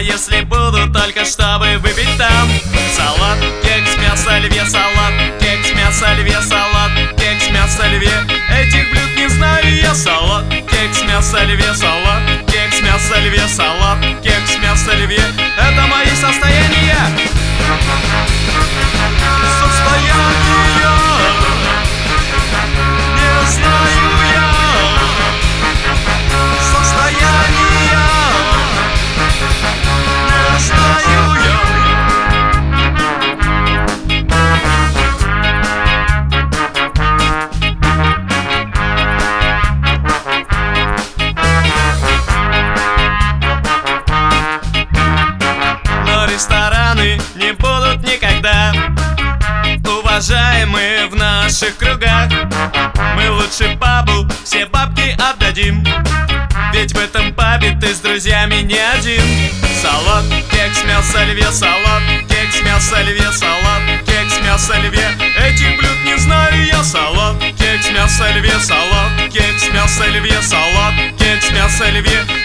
если буду, только чтобы выпить там. Салат, кекс, мясо, оливье, салат, кекс, мясо, оливье, салат, кекс, мясо, оливье. Этих блюд не знаю я. Салат, кекс, мясо, оливье, салат, кекс, мясо, оливье, салат, кекс, мясо, оливье. Это мои состояния. Состояния. Не знаю я. Состояния. Не знаю я. Но рестораны не будут никогда уважаемые в наших кругах. Мы лучше пабу все бабки отдадим, ведь в этом пабе ты с друзьями не один. Салат, кекс, мясо, оливье, салат, кекс, мясо, оливье, салат, кекс, мясо, оливье. Этих блюд не знаю я. Салат, кекс, мясо, оливье, салат, кекс, мясо, оливье, салат, кекс, мясо, оливье.